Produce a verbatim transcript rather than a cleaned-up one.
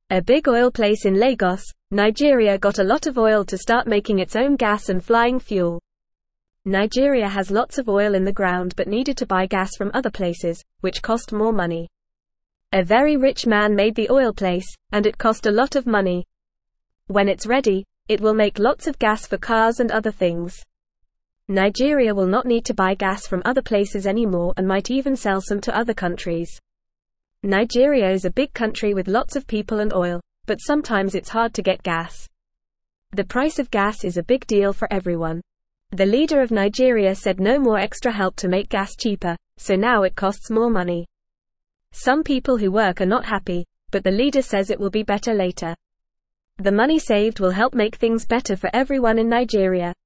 A big oil place in Lagos, Nigeria got a lot of oil to start making its own gas and flying fuel. Nigeria has lots of oil in the ground but needed to buy gas from other places, which cost more money. A very rich man made the oil place, and it cost a lot of money. When it's ready, it will make lots of gas for cars and other things. Nigeria will not need to buy gas from other places anymore and might even sell some to other countries. Nigeria is a big country with lots of people and oil, but sometimes it's hard to get gas. The price of gas is a big deal for everyone. The leader of Nigeria said no more extra help to make gas cheaper, so now it costs more money. Some people who work are not happy, but the leader says it will be better later. The money saved will help make things better for everyone in Nigeria.